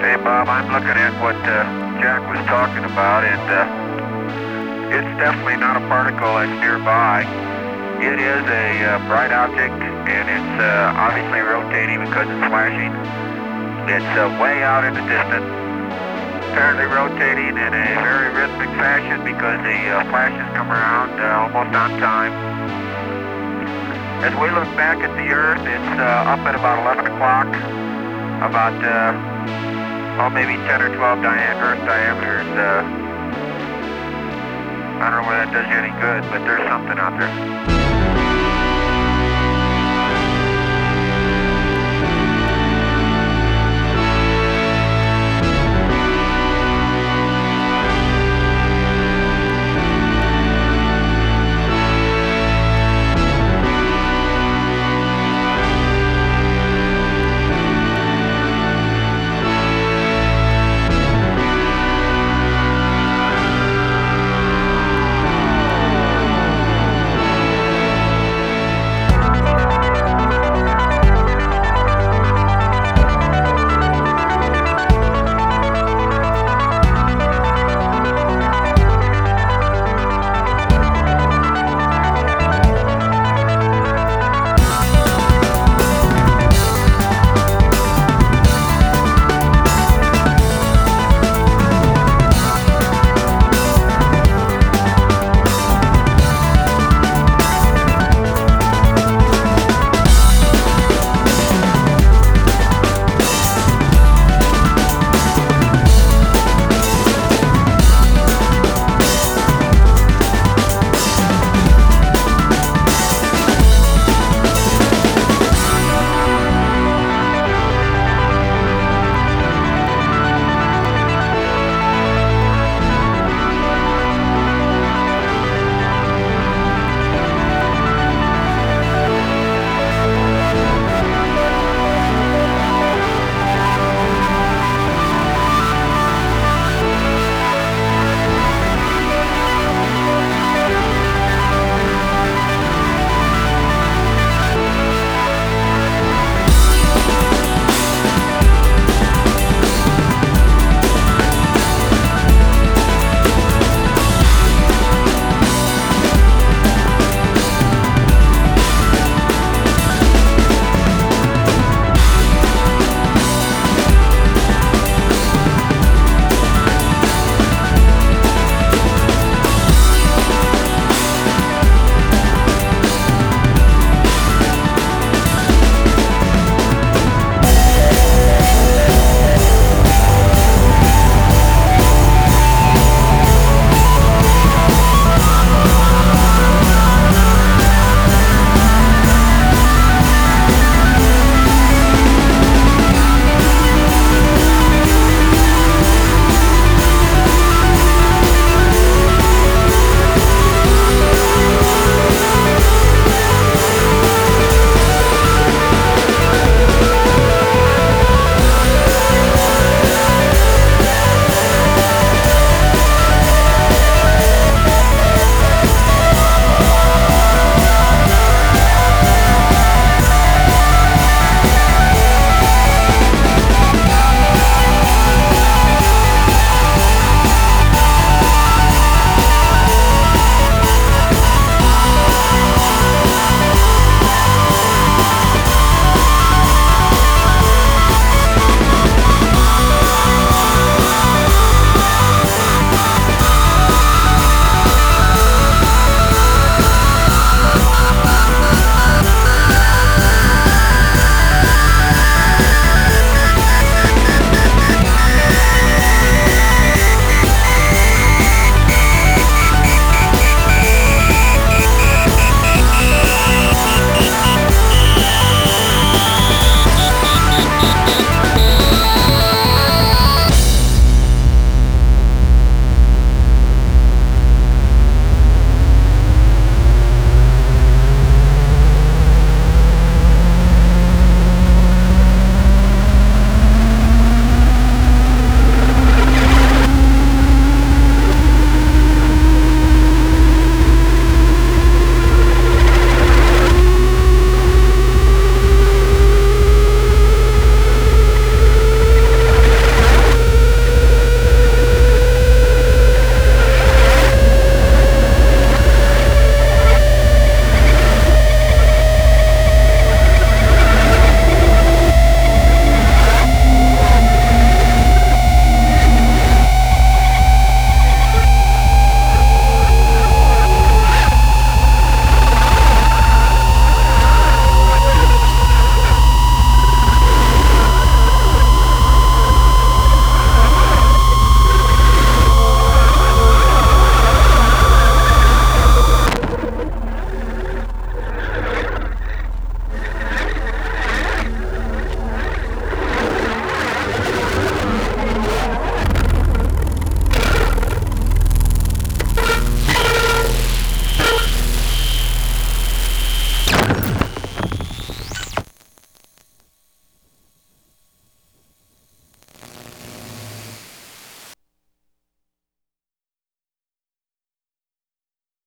Hey Bob, I'm looking at what Jack was talking about, and it's definitely not a particle that's nearby. It is a bright object, and it's obviously rotating because it's flashing. It's way out in the distance, apparently rotating in a very rhythmic fashion because the flashes come around almost on time. As we look back at the Earth, it's up at about 11 o'clock, about maybe 10 or 12 Earth diameters. I don't know whether that does you any good, but there's something out there.